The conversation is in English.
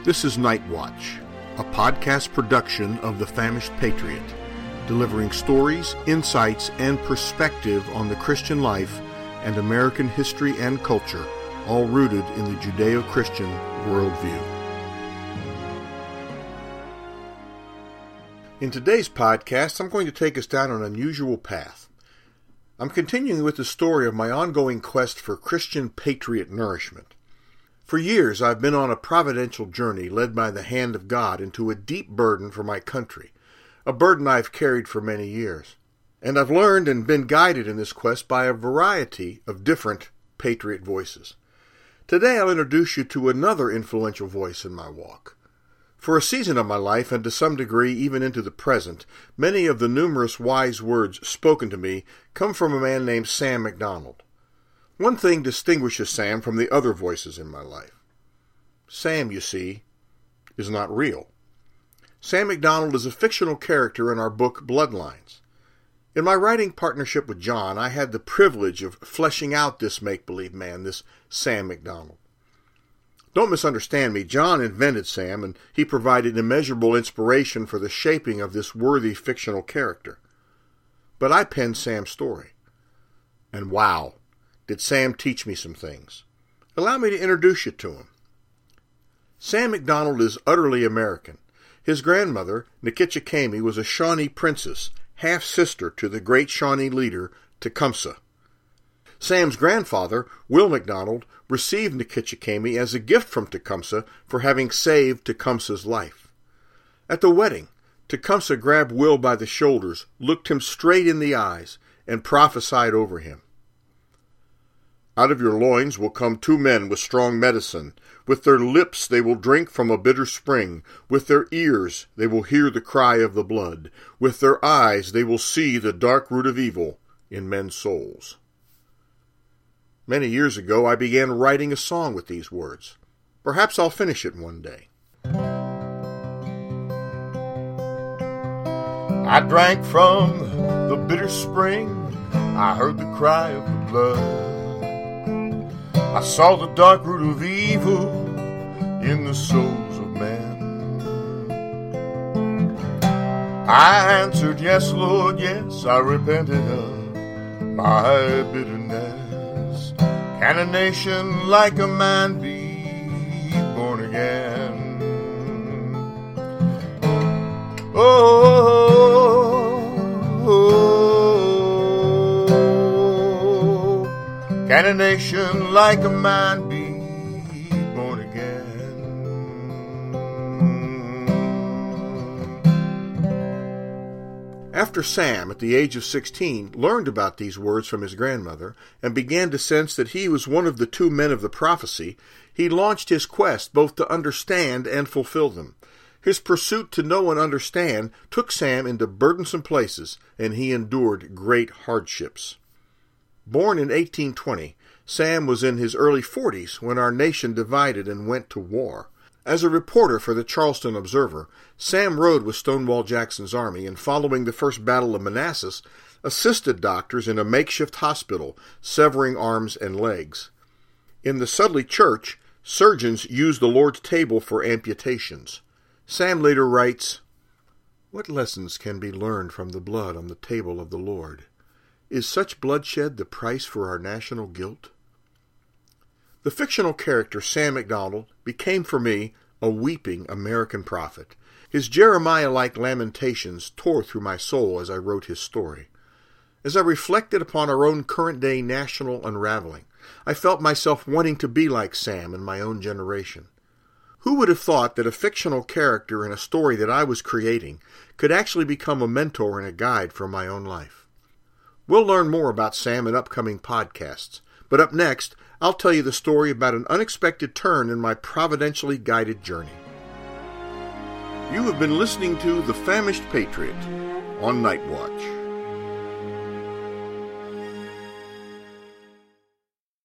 This is Night Watch, a podcast production of The Famished Patriot, delivering stories, insights, and perspective on the Christian life and American history and culture, all rooted in the Judeo-Christian worldview. In today's podcast, I'm going to take us down an unusual path. I'm continuing with the story of my ongoing quest for Christian patriot nourishment. For years, I've been on a providential journey led by the hand of God into a deep burden for my country, a burden I've carried for many years. And I've learned and been guided in this quest by a variety of different patriot voices. Today, I'll introduce you to another influential voice in my walk. For a season of my life, and to some degree even into the present, many of the numerous wise words spoken to me come from a man named Sam McDonald. One thing distinguishes Sam from the other voices in my life. Sam, you see, is not real. Sam McDonald is a fictional character in our book Bloodlines. In my writing partnership with John, I had the privilege of fleshing out this make-believe man, this Sam McDonald. Don't misunderstand me. John invented Sam, and he provided immeasurable inspiration for the shaping of this worthy fictional character. But I penned Sam's story. And wow, did Sam teach me some things. Allow me to introduce you to him. Sam McDonald is utterly American. His grandmother, Nkechi, was a Shawnee princess, half-sister to the great Shawnee leader, Tecumseh. Sam's grandfather, Will McDonald, received Nkechi as a gift from Tecumseh for having saved Tecumseh's life. At the wedding, Tecumseh grabbed Will by the shoulders, looked him straight in the eyes, and prophesied over him. Out of your loins will come 2 men with strong medicine. With their lips they will drink from a bitter spring. With their ears they will hear the cry of the blood. With their eyes they will see the dark root of evil in men's souls. Many years ago I began writing a song with these words. Perhaps I'll finish it one day. I drank from the bitter spring. I heard the cry of the blood. I saw the dark root of evil in the souls of men. I answered, yes, Lord, yes, I repented of my bitterness. Can a nation like a man be born again? Can a nation like a man be born again? After Sam, at the age of 16, learned about these words from his grandmother and began to sense that he was one of the 2 men of the prophecy, he launched his quest both to understand and fulfill them. His pursuit to know and understand took Sam into burdensome places, and he endured great hardships. Born in 1820, Sam was in his early 40s when our nation divided and went to war. As a reporter for the Charleston Observer, Sam rode with Stonewall Jackson's army and, following the First Battle of Manassas, assisted doctors in a makeshift hospital, severing arms and legs. In the Sudley Church, surgeons used the Lord's table for amputations. Sam later writes, "What lessons can be learned from the blood on the table of the Lord? Is such bloodshed the price for our national guilt?" The fictional character Sam McDonald became for me a weeping American prophet. His Jeremiah-like lamentations tore through my soul as I wrote his story. As I reflected upon our own current-day national unraveling, I felt myself wanting to be like Sam in my own generation. Who would have thought that a fictional character in a story that I was creating could actually become a mentor and a guide for my own life? We'll learn more about Sam in upcoming podcasts, but up next, I'll tell you the story about an unexpected turn in my providentially guided journey. You have been listening to The Famished Patriot on Night Watch.